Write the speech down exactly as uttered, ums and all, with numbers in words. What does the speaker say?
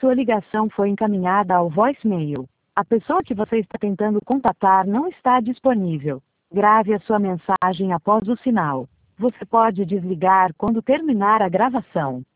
Sua ligação foi encaminhada ao voicemail. A pessoa que você está tentando contatar não está disponível. Grave a sua mensagem após o sinal. Você pode desligar quando terminar a gravação.